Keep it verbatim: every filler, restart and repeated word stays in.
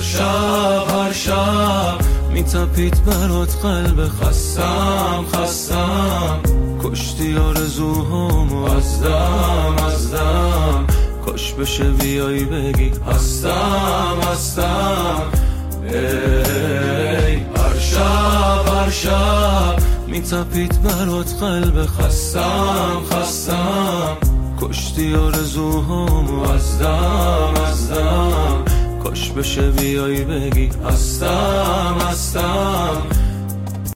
شب هر شب میتپید برات قلب خستم خستم، کشتی آرزوهامو از دم از دم، کاش بشه بیایی بگی هستم هستم. ای هر شب هر شب میتپید برات قلب خستم خستم، کشتی آرزوهامو از دم از دم، کاش بشه بیایی بگی هستم هستم.